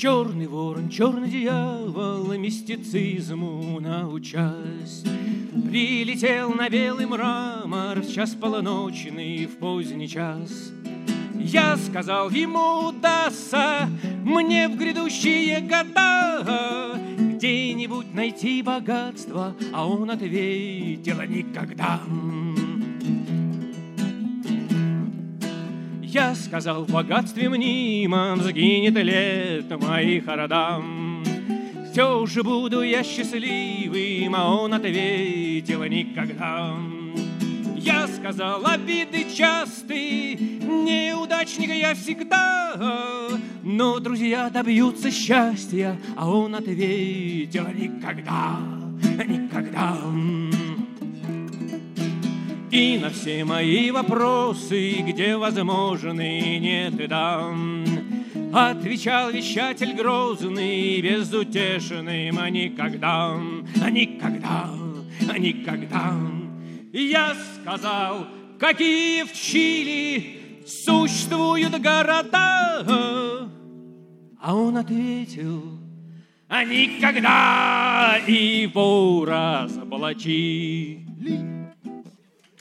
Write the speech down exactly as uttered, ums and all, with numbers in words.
Черный ворон, черный дьявол, мистицизму научась, прилетел на белый мрамор в час полуночный, в поздний час. Я сказал ему: удастся мне в грядущие года где-нибудь найти богатство, а он ответил: никогда. Я сказал: в богатстве мнимом сгинет лето моих родам. Все же буду я счастливым, а он ответил: никогда. Я сказал: обиды часты, неудачник я всегда, но друзья добьются счастья, а он ответил: никогда, никогда. И на все мои вопросы, где возможны нет и да, отвечал вещатель грозный, безутешным: никогда, никогда, никогда. Я сказал: какие в Чили существуют города, а он ответил: никогда, и вора заплатили.